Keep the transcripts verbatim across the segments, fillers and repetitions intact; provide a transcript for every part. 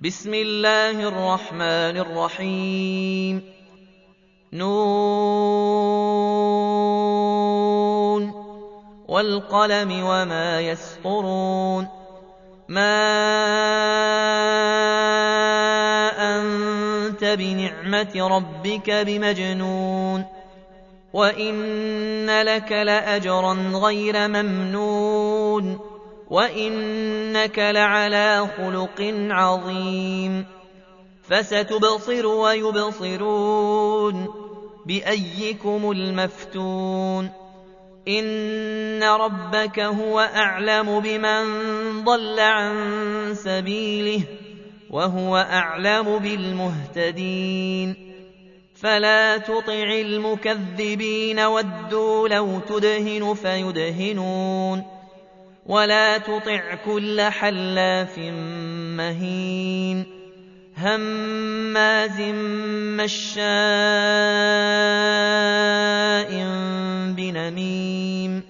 بسم الله الرحمن الرحيم نون والقلم وما يسطرون ما أنت بنعمة ربك بمجنون وإن لك لأجرا غير ممنون وإنك لعلى خلق عظيم فستبصر ويبصرون بأيكم المفتون إن ربك هو أعلم بمن ضل عن سبيله وهو أعلم بالمهتدين فلا تطع المكذبين ودوا لو تدهن فيدهنون ولا تطع كل حلاف مهين هماز مشاء بنميم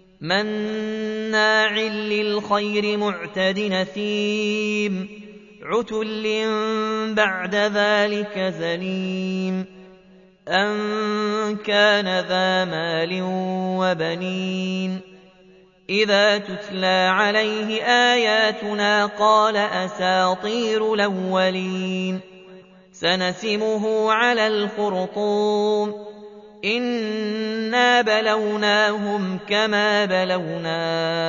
مناع للخير معتد نثيم عتل بعد ذلك زنيم أن كان ذا مال وبنين إذا تتلى عليه آياتنا قال أساطير الأولين سنسمه على الخرطوم إنا بلوناهم كما بلونا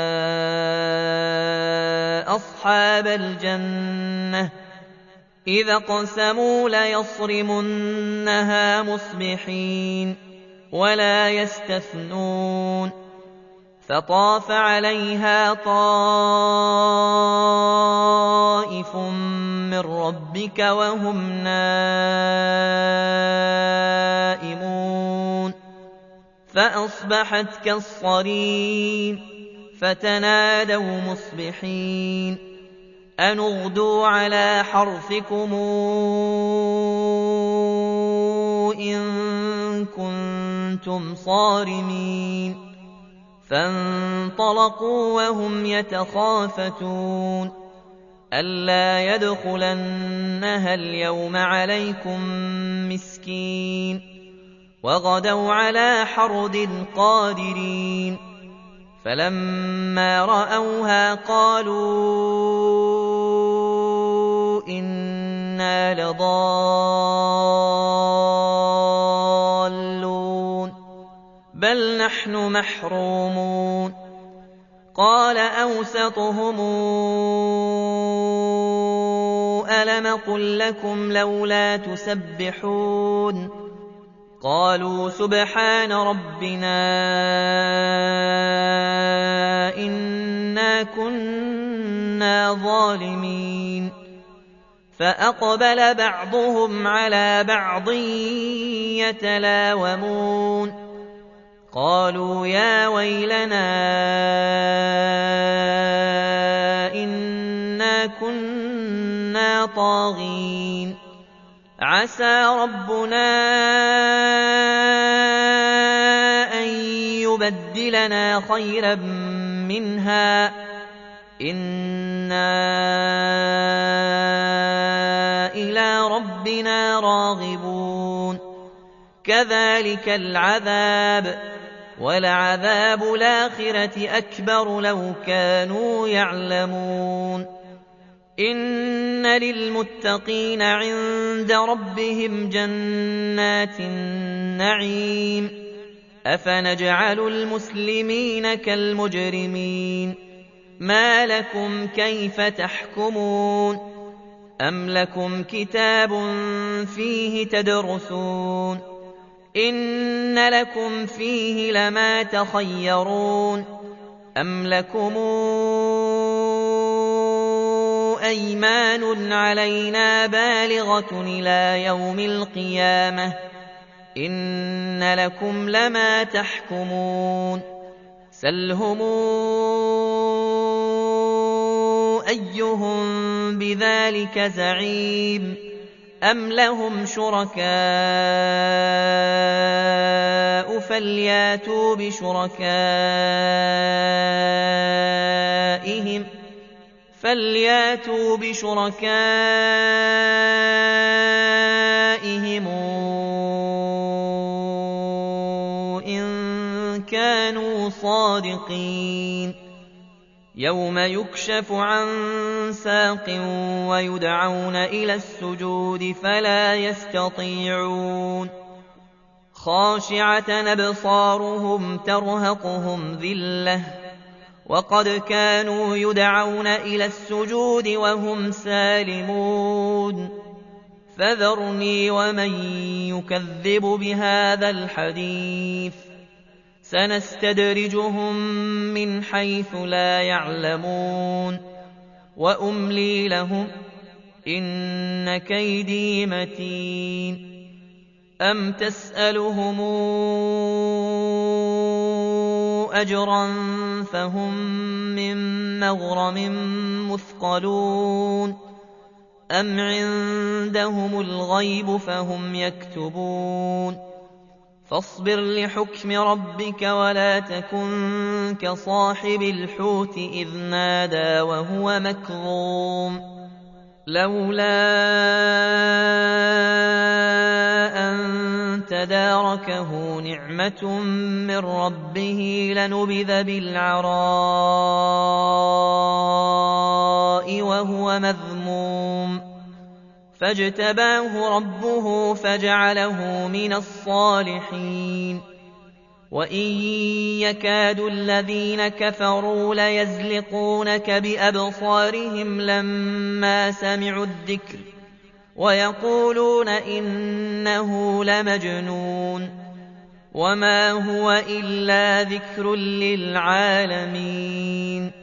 أصحاب الجنة إذا اقسموا ليصرمنها مصبحين ولا يستثنون فطاف عليها طائف من ربك وهم نائمون فأصبحت كالصريم فتنادوا مصبحين أن اغدوا على حرثكم إن كنتم صارمين فانطلقوا وهم يتخافتون ألا يدخلنها اليوم عليكم مسكين وغدوا على حرد قادرين فلما رأوها قالوا إنا لضالون بل نحن محرومون قال أوسطهم ألم قل لكم لولا تسبحون قالوا سبحان ربنا إنا كنا ظالمين فأقبل بعضهم على بعض يتلاومون قالوا يا ويلنا إنا كنا طاغين عسى ربنا أن يبدلنا خيرا منها إنا إلى ربنا راغبون كذلك العذاب ولعذاب الآخرة أكبر لو كانوا يعلمون إن للمتقين عند ربهم جنات النعيم أفنجعل المسلمين كالمجرمين ما لكم كيف تحكمون أم لكم كتاب فيه تدرسون إن لكم فيه لما تخيرون أم لكم أيمان علينا بالغة إلى يوم القيامة إن لكم لما تحكمون سلهم أيهم بذلك زعيم أم لهم شركاء فلياتوا بشركائهم فلياتوا بشركائهم إن كانوا صادقين يوم يكشف عن ساق ويدعون إلى السجود فلا يستطيعون خاشعة أبصارهم ترهقهم ذلة وقد كانوا يدعون إلى السجود وهم سالمون فذرني ومن يكذب بهذا الحديث سنستدرجهم من حيث لا يعلمون وأملي لهم إن كيدي متين أم تسألهم أجرا فهم من مغرم مثقلون أم عندهم الغيب فهم يكتبون فاصبر لحكم ربك ولا تكن كصاحب الحوت إذ نادى وهو مكظوم لولا أن تداركه نعمة من ربه لنبذ بالعراء وهو مذموم فاجتباه ربه فجعله من الصالحين وإن يكاد الذين كفروا ليزلقونك بأبصارهم لما سمعوا الذكر ويقولون إنه لمجنون وما هو إلا ذكر للعالمين